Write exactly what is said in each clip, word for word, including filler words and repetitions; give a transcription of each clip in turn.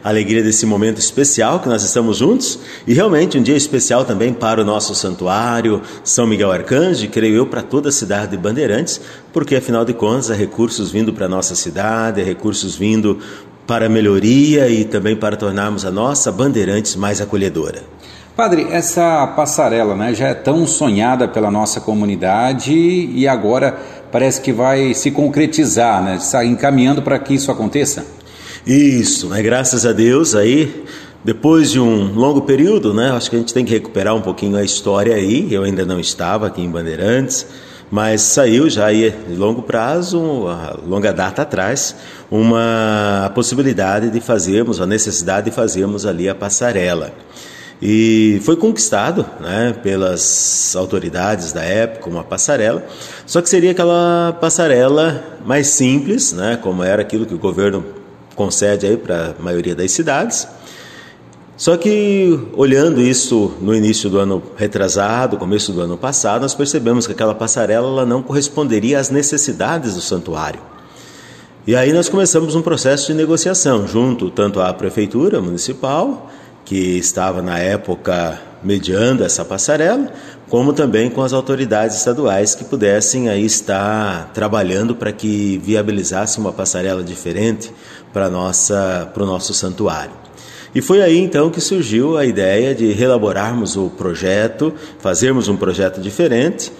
a alegria desse momento especial que nós estamos juntos, e realmente um dia especial também para o nosso santuário, São Miguel Arcanjo, e creio eu para toda a cidade de Bandeirantes, porque afinal de contas há recursos vindo para a nossa cidade, há recursos vindo para a melhoria e também para tornarmos a nossa Bandeirantes mais acolhedora. Padre, essa passarela, né, já é tão sonhada pela nossa comunidade e agora parece que vai se concretizar, né, está encaminhando para que isso aconteça? Isso, né, graças a Deus, aí, depois de um longo período, né, acho que a gente tem que recuperar um pouquinho a história aí, eu ainda não estava aqui em Bandeirantes, mas saiu já aí de longo prazo, a longa data atrás, uma possibilidade de fazermos, a necessidade de fazermos ali a passarela. E foi conquistado, né, pelas autoridades da época uma passarela, só que seria aquela passarela mais simples, né, como era aquilo que o governo concede aí para a maioria das cidades. Só que olhando isso no início do ano retrasado, começo do ano passado, nós percebemos que aquela passarela ela não corresponderia às necessidades do santuário. E aí nós começamos um processo de negociação junto tanto à prefeitura municipal, que estava na época mediando essa passarela, como também com as autoridades estaduais que pudessem aí estar trabalhando para que viabilizasse uma passarela diferente para nossa, para o nosso santuário. E foi aí então que surgiu a ideia de reelaborarmos o projeto, fazermos um projeto diferente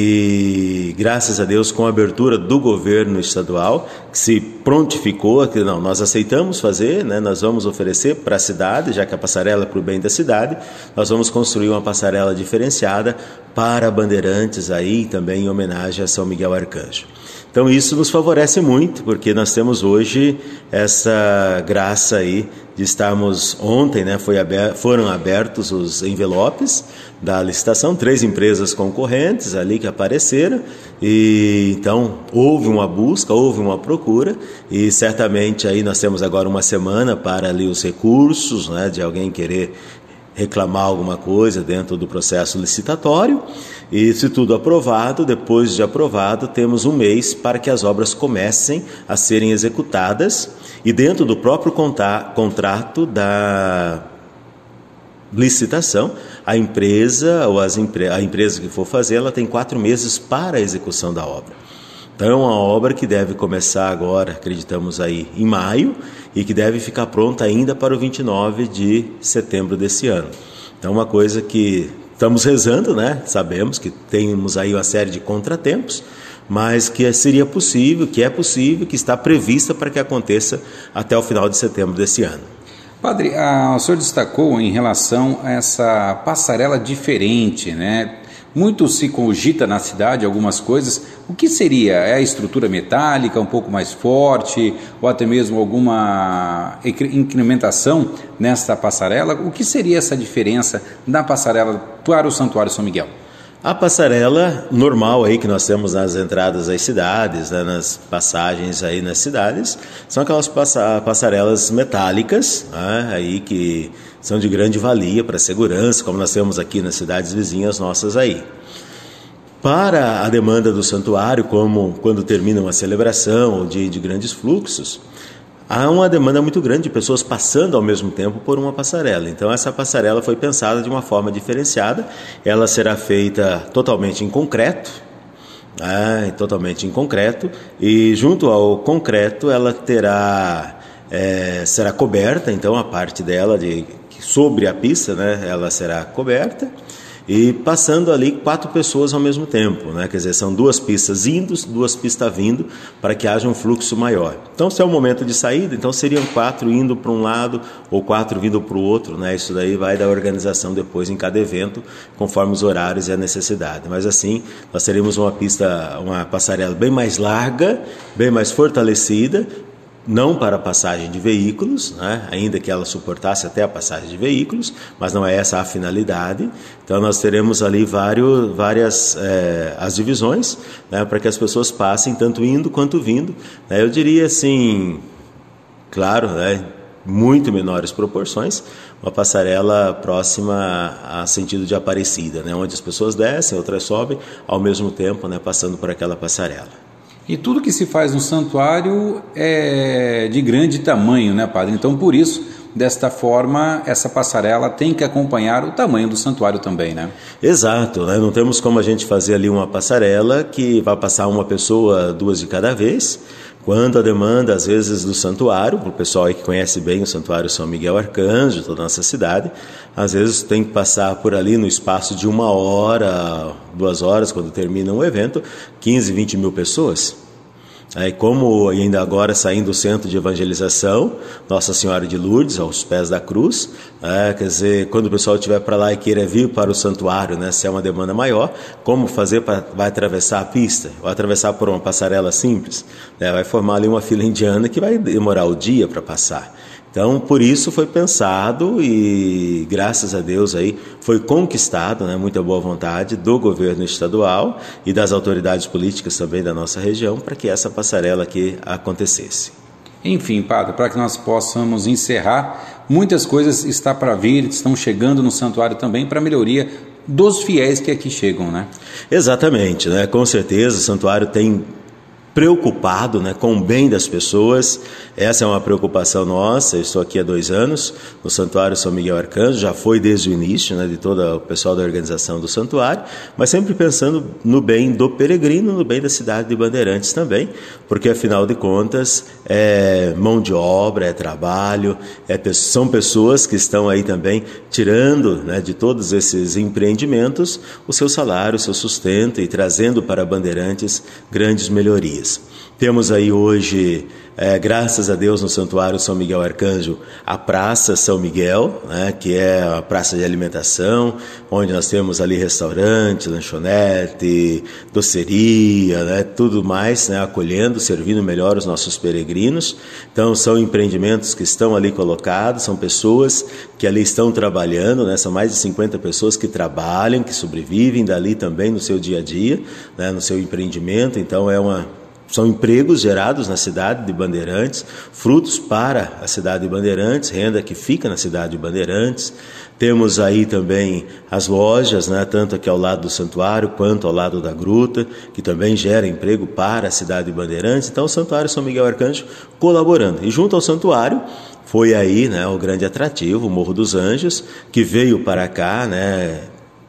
e graças a Deus com a abertura do governo estadual que se prontificou, que não, nós aceitamos fazer, né, nós vamos oferecer para a cidade, já que a passarela é para o bem da cidade, nós vamos construir uma passarela diferenciada para Bandeirantes aí também em homenagem a São Miguel Arcanjo. Então isso nos favorece muito, porque nós temos hoje essa graça aí de estarmos, ontem né, foi aber, foram abertos os envelopes da licitação, três empresas concorrentes ali que apareceram, e então houve uma busca, houve uma procura, e certamente aí nós temos agora uma semana para ali os recursos, né, de alguém querer reclamar alguma coisa dentro do processo licitatório, e se tudo aprovado, depois de aprovado, temos um mês para que as obras comecem a serem executadas, e dentro do próprio contrato da licitação, a empresa ou as empre- a empresa que for fazer, ela tem quatro meses para a execução da obra. Então é uma obra que deve começar agora, acreditamos aí, em maio, e que deve ficar pronta ainda para o vinte e nove de setembro desse ano. Então uma coisa que estamos rezando, né? Sabemos que temos aí uma série de contratempos, mas que seria possível, que é possível, que está prevista para que aconteça até o final de setembro desse ano. Padre, a, o senhor destacou em relação a essa passarela diferente, né? Muito se cogita na cidade algumas coisas. O que seria? É a estrutura metálica um pouco mais forte ou até mesmo alguma incrementação nesta passarela? O que seria essa diferença da passarela para o Santuário São Miguel? A passarela normal aí que nós temos nas entradas das cidades, né, nas passagens aí nas cidades, são aquelas passa- passarelas metálicas, né, aí que são de grande valia para a segurança, como nós temos aqui nas cidades vizinhas nossas aí. Para a demanda do santuário, como quando termina uma celebração ou de, de grandes fluxos, há uma demanda muito grande de pessoas passando ao mesmo tempo por uma passarela. Então essa passarela foi pensada de uma forma diferenciada, ela será feita totalmente em concreto, né, totalmente em concreto, e junto ao concreto ela terá, é, será coberta, então a parte dela de sobre a pista, né, ela será coberta, e passando ali quatro pessoas ao mesmo tempo, né? Quer dizer, são duas pistas indo, duas pistas vindo, para que haja um fluxo maior. Então, se é o momento de saída, então seriam quatro indo para um lado ou quatro vindo para o outro, né? Isso daí vai da organização depois em cada evento, conforme os horários e a necessidade. Mas assim, nós teremos uma pista, uma passarela bem mais larga, bem mais fortalecida, não para a passagem de veículos, né? Ainda que ela suportasse até a passagem de veículos, mas não é essa a finalidade. Então nós teremos ali vários, várias é, as divisões, né? Para que as pessoas passem tanto indo quanto vindo, né? Eu diria assim, claro, né? Muito menores proporções, uma passarela próxima a sentido de Aparecida, né? Onde as pessoas descem, outras sobem, ao mesmo tempo, né? Passando por aquela passarela. E tudo que se faz no santuário é de grande tamanho, né, padre? Então, por isso, desta forma, essa passarela tem que acompanhar o tamanho do santuário também, né? Exato, né? Não temos como a gente fazer ali uma passarela que vai passar uma pessoa, duas de cada vez, quando a demanda, às vezes, do santuário, para o pessoal aí que conhece bem o Santuário São Miguel Arcanjo, toda a nossa cidade, às vezes tem que passar por ali no espaço de uma hora, duas horas, quando termina um evento, quinze, vinte mil pessoas. Aí, como ainda agora saindo do centro de evangelização, Nossa Senhora de Lourdes, aos pés da cruz, é, quer dizer, quando o pessoal estiver para lá e queira vir para o santuário, né, se é uma demanda maior, como fazer para vai atravessar a pista, ou atravessar por uma passarela simples, né, vai formar ali uma fila indiana que vai demorar o dia para passar. Então, por isso foi pensado e, graças a Deus, aí foi conquistado, né, muita boa vontade do governo estadual e das autoridades políticas também da nossa região para que essa passarela aqui acontecesse. Enfim, padre, para que nós possamos encerrar, muitas coisas estão para vir, estão chegando no santuário também para melhoria dos fiéis que aqui chegam, né? Exatamente, né? Com certeza o santuário tem preocupado, né, com o bem das pessoas. Essa é uma preocupação nossa. Eu estou aqui há dois anos no Santuário São Miguel Arcanjo, já foi desde o início, né, de todo o pessoal da organização do santuário, mas sempre pensando no bem do peregrino, no bem da cidade de Bandeirantes também, porque afinal de contas é mão de obra, é trabalho, é, são pessoas que estão aí também tirando, né, de todos esses empreendimentos o seu salário, o seu sustento e trazendo para Bandeirantes grandes melhorias. Temos aí hoje, é, graças a Deus, no Santuário São Miguel Arcanjo, a Praça São Miguel, né, que é a praça de alimentação, onde nós temos ali restaurante, lanchonete, doceria, né, tudo mais, né, acolhendo, servindo melhor os nossos peregrinos. Então, são empreendimentos que estão ali colocados, são pessoas que ali estão trabalhando, né, são mais de cinquenta pessoas que trabalham, que sobrevivem dali também no seu dia a dia, né, no seu empreendimento. Então, é uma... São empregos gerados na cidade de Bandeirantes, frutos para a cidade de Bandeirantes, renda que fica na cidade de Bandeirantes. Temos aí também as lojas, né, tanto aqui ao lado do santuário quanto ao lado da gruta, que também gera emprego para a cidade de Bandeirantes. Então o Santuário São Miguel Arcanjo colaborando. E junto ao santuário foi aí, né, o grande atrativo, o Morro dos Anjos, que veio para cá, né,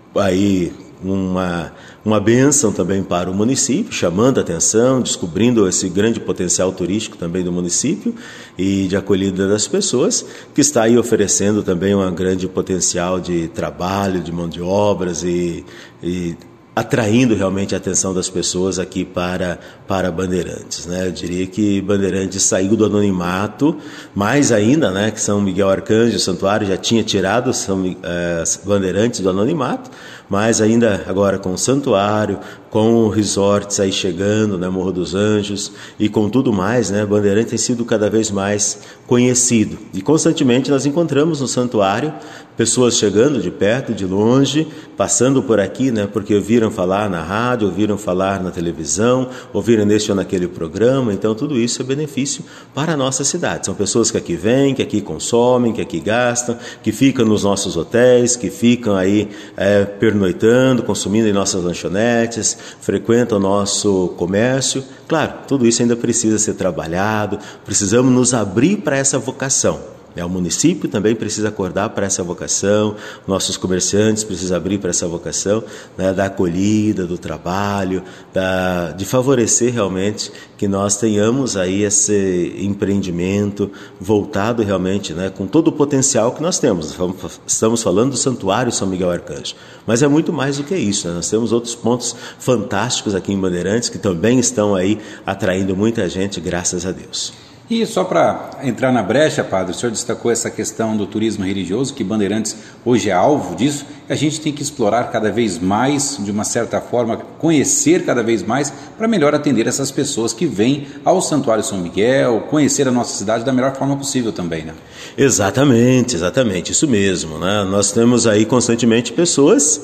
aí uma... uma bênção também para o município, chamando a atenção, descobrindo esse grande potencial turístico também do município e de acolhida das pessoas, que está aí oferecendo também um grande potencial de trabalho, de mão de obras e, e atraindo realmente a atenção das pessoas aqui para, para Bandeirantes, né? Eu diria que Bandeirantes saiu do anonimato, mais ainda, né, que São Miguel Arcanjo, o santuário já tinha tirado São, eh, Bandeirantes do anonimato, mas ainda agora com o santuário, com resorts aí chegando, né, Morro dos Anjos e com tudo mais, né, Bandeirantes tem sido cada vez mais conhecido. E constantemente nós encontramos no santuário pessoas chegando de perto, de longe, passando por aqui, né, porque ouviram falar na rádio, ouviram falar na televisão, ouviram neste ou naquele programa. Então tudo isso é benefício para a nossa cidade. São pessoas que aqui vêm, que aqui consomem, que aqui gastam, que ficam nos nossos hotéis, que ficam aí é, pernoitando, consumindo em nossas lanchonetes, frequentam o nosso comércio. Claro, tudo isso ainda precisa ser trabalhado, precisamos nos abrir para essa vocação. O município também precisa acordar para essa vocação, nossos comerciantes precisam abrir para essa vocação, né, da acolhida, do trabalho, da, de favorecer realmente que nós tenhamos aí esse empreendimento voltado realmente, né, com todo o potencial que nós temos. Estamos falando do Santuário São Miguel Arcanjo, mas é muito mais do que isso, né? Nós temos outros pontos fantásticos aqui em Bandeirantes que também estão aí atraindo muita gente, graças a Deus. E só para entrar na brecha, padre, o senhor destacou essa questão do turismo religioso, que Bandeirantes hoje é alvo disso, e a gente tem que explorar cada vez mais, de uma certa forma, conhecer cada vez mais, para melhor atender essas pessoas que vêm ao Santuário São Miguel, conhecer a nossa cidade da melhor forma possível também, né? Exatamente, exatamente, isso mesmo, né? Nós temos aí constantemente pessoas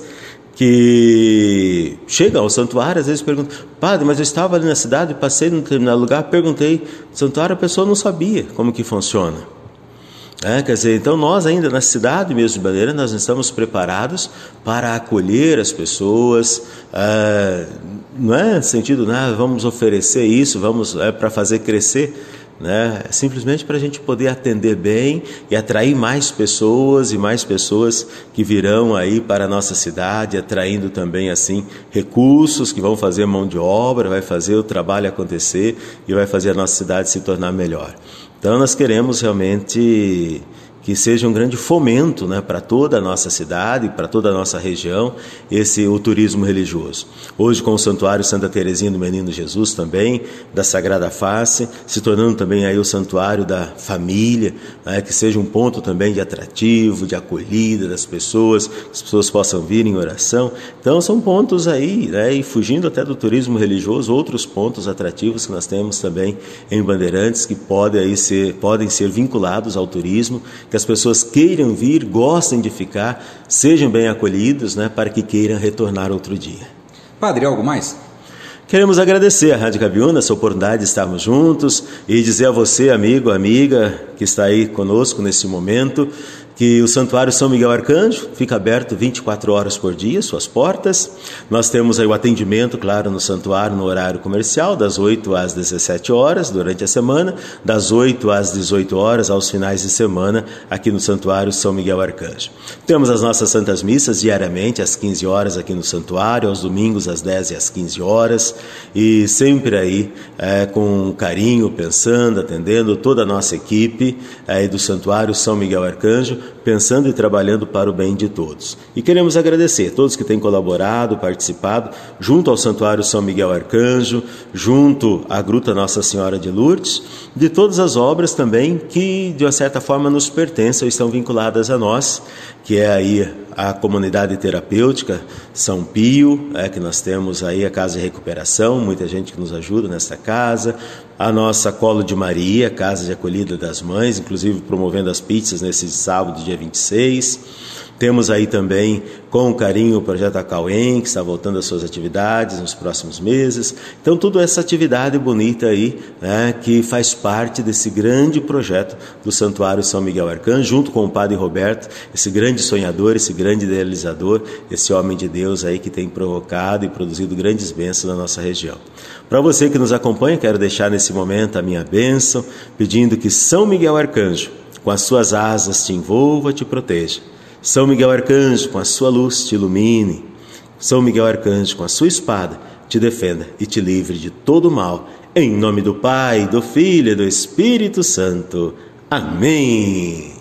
que chegam ao santuário, às vezes perguntam: padre, mas eu estava ali na cidade, passei num determinado lugar, perguntei, santuário, a pessoa não sabia como que funciona. É, quer dizer, então nós ainda na cidade mesmo de Bandeira, nós não estamos preparados para acolher as pessoas, é, não é no sentido, né, vamos oferecer isso, vamos é, para fazer crescer. né? Simplesmente para a gente poder atender bem e atrair mais pessoas e mais pessoas que virão aí para a nossa cidade, atraindo também assim recursos que vão fazer mão de obra, vai fazer o trabalho acontecer e vai fazer a nossa cidade se tornar melhor. Então nós queremos realmente que seja um grande fomento, né, para toda a nossa cidade, para toda a nossa região, esse o turismo religioso. Hoje com o Santuário Santa Teresinha do Menino Jesus também, da Sagrada Face, se tornando também aí o Santuário da Família, né, que seja um ponto também de atrativo, de acolhida das pessoas, que as pessoas possam vir em oração. Então são pontos aí, né, e fugindo até do turismo religioso, outros pontos atrativos que nós temos também em Bandeirantes, que podem, aí ser, podem ser vinculados ao turismo, que as pessoas queiram vir, gostem de ficar, sejam bem acolhidos, né, para que queiram retornar outro dia. Padre, algo mais? Queremos agradecer à Rádio Cabiúna essa oportunidade de estarmos juntos e dizer a você, amigo, amiga, que está aí conosco nesse momento, que o Santuário São Miguel Arcanjo fica aberto vinte e quatro horas por dia, suas portas. Nós temos aí o atendimento, claro, no santuário, no horário comercial, das oito às dezessete horas, durante a semana, das oito às dezoito horas, aos finais de semana, aqui no Santuário São Miguel Arcanjo. Temos as nossas Santas Missas diariamente, às quinze horas aqui no santuário, aos domingos às dez e às quinze horas, e sempre aí é, com carinho, pensando, atendendo toda a nossa equipe aí do Santuário São Miguel Arcanjo, pensando e trabalhando para o bem de todos. E queremos agradecer a todos que têm colaborado, participado, junto ao Santuário São Miguel Arcanjo, junto à Gruta Nossa Senhora de Lourdes, de todas as obras também que, de uma certa forma, nos pertencem ou estão vinculadas a nós, que é aí a comunidade terapêutica São Pio, é, que nós temos aí a Casa de Recuperação, muita gente que nos ajuda nessa casa, a nossa Colo de Maria, Casa de Acolhida das Mães, inclusive promovendo as pizzas nesse sábado, dia vinte e seis. Temos aí também, com carinho, o Projeto Acauém, que está voltando às suas atividades nos próximos meses. Então, toda essa atividade bonita aí, né, que faz parte desse grande projeto do Santuário São Miguel Arcanjo, junto com o Padre Roberto, esse grande sonhador, esse grande idealizador, esse homem de Deus aí que tem provocado e produzido grandes bênçãos na nossa região. Para você que nos acompanha, quero deixar nesse momento a minha bênção, pedindo que São Miguel Arcanjo, com as suas asas, te envolva, te proteja. São Miguel Arcanjo, com a sua luz, te ilumine. São Miguel Arcanjo, com a sua espada, te defenda e te livre de todo mal. Em nome do Pai, do Filho e do Espírito Santo. Amém.